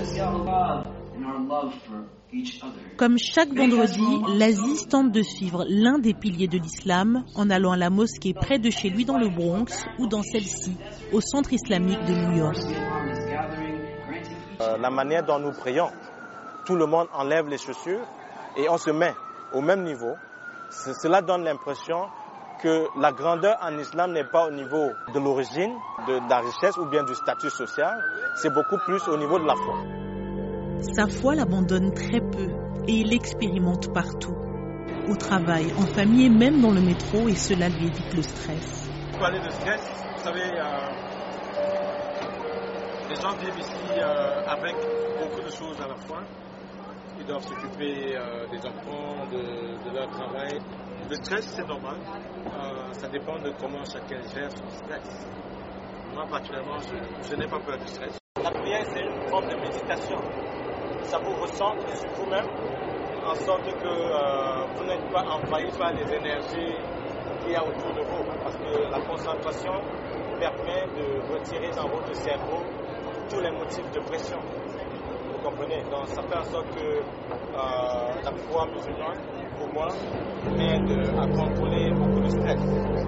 Comme chaque vendredi, l'Aziz tente de suivre l'un des piliers de l'islam en allant à la mosquée près de chez lui dans le Bronx ou dans celle-ci, au centre islamique de New York. La manière dont nous prions, tout le monde enlève les chaussures et on se met au même niveau. Cela donne l'impression que la grandeur en islam n'est pas au niveau de l'origine, de la richesse ou bien du statut social, c'est beaucoup plus au niveau de la foi. Sa foi l'abandonne très peu et il expérimente partout. Au travail, en famille et même dans le métro, et cela lui évite le stress. Pour parler de stress, vous savez, les gens vivent ici avec beaucoup de choses à la fois. Ils doivent s'occuper des enfants, de leur travail. Le stress, c'est normal. Ça dépend de comment chacun gère son stress. Moi, particulièrement, je n'ai pas peur du stress. La prière, c'est une forme de méditation. Ça vous recentre sur vous-même, en sorte que vous n'êtes pas envahi par les énergies qu'il y a autour de vous. Parce que la concentration permet de retirer dans votre cerveau tous les motifs de pression. Vous comprenez? Donc ça fait en sorte que la foi musulmane, pour moi, m'aide à contrôler beaucoup de stress.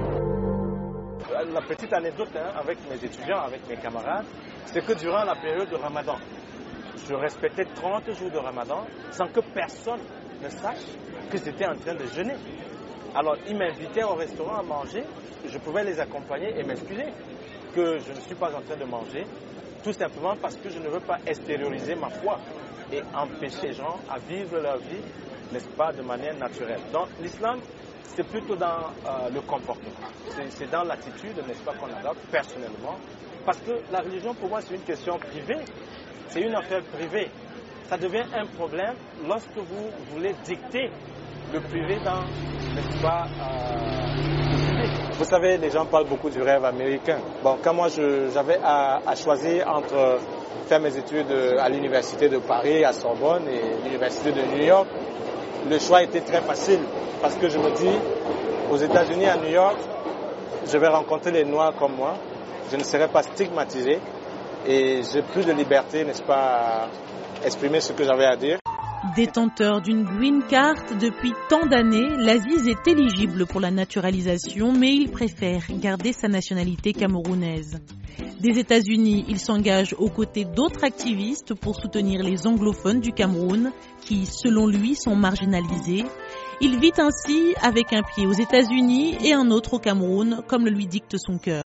La petite anecdote avec mes étudiants, avec mes camarades, c'est que durant la période de Ramadan, je respectais 30 jours de Ramadan sans que personne ne sache que j'étais en train de jeûner. Alors ils m'invitaient au restaurant à manger, je pouvais les accompagner et m'excuser que je ne suis pas en train de manger, tout simplement parce que je ne veux pas extérioriser ma foi et empêcher les gens à vivre leur vie, n'est-ce pas, de manière naturelle. Donc l'islam, c'est plutôt dans le comportement, c'est dans l'attitude, n'est-ce pas, qu'on adopte personnellement. Parce que la religion, pour moi, c'est une question privée, c'est une affaire privée. Ça devient un problème lorsque vous voulez dicter le privé dans, n'est-ce pas, le public. Vous savez, les gens parlent beaucoup du rêve américain. Bon, quand moi, j'avais à choisir entre faire mes études à l'université de Paris, à Sorbonne, et l'université de New York, le choix était très facile. Parce que je me dis, aux États-Unis, à New York, je vais rencontrer les Noirs comme moi. Je ne serai pas stigmatisé et j'ai plus de liberté, n'est-ce pas, à exprimer ce que j'avais à dire. Détenteur d'une green card depuis tant d'années, l'Aziz est éligible pour la naturalisation, mais il préfère garder sa nationalité camerounaise. Des États-Unis, il s'engage aux côtés d'autres activistes pour soutenir les anglophones du Cameroun qui, selon lui, sont marginalisés. Il vit ainsi avec un pied aux États-Unis et un autre au Cameroun, comme le lui dicte son cœur.